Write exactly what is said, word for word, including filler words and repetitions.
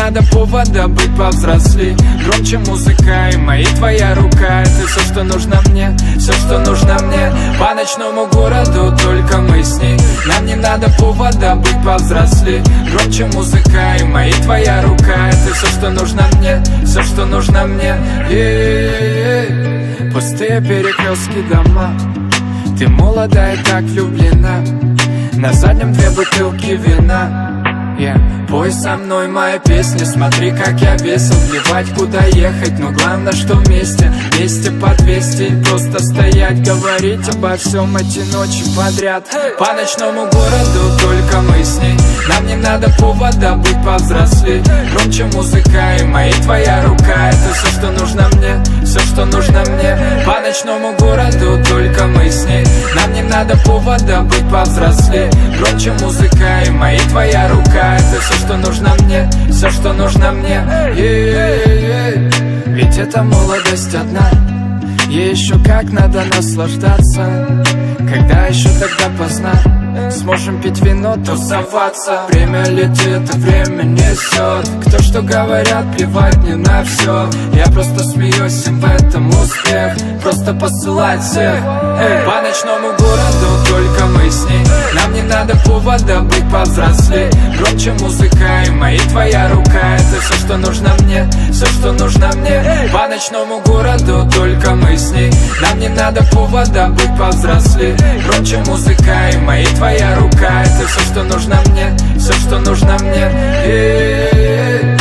надо повода быть повзрослей. Громче музыка и мои твоя рука. Это все, что нужно мне, все, что нужно мне. По ночному городу только мы с ней. Нам не надо повода быть повзрослей. Громче музыка и мои твоя рука. Это все, что нужно мне, все, что нужно мне. Е-е-е. Пустые перекрестки дома. Ты молода и так влюблена. На заднем две бутылки вина. Yeah. Пой со мной мои песни, смотри, как я весел. Плевать, куда ехать, но главное, что вместе. Вместе по двести и просто стоять. Говорить обо всем эти ночи подряд. По ночному городу только мы с ней. Нам не надо повода быть повзрослей. Громче музыка и мои твоя рука. Это все, что нужно мне, все, что нужно мне. По ночному городу только мы с ней. Нам не надо повода быть повзрослей. Громче музыка и мои твоя рука. Это все, что нужно мне, все, что нужно мне. Е-е-е. Ведь это молодость одна. Ей еще как надо наслаждаться. Когда еще тогда поздно сможем пить вино, тусоваться. Время летит, а время несет. Кто что говорят, плевать мне на все. Я просто смеюсь, им в этом успех. Просто посылать всех. Эй. По ночному городу только мы с ней. Нам не надо повода быть повзрослей. Громче музыка и мои твоя рука. Это все, что нужно мне, все, что нужно мне. По ночному городу только мы с ней. Нам не надо повода быть повзрослей. Громче музыка и мои твоя рука. Это все, что нужно мне, все, что нужно мне. Е-е-е.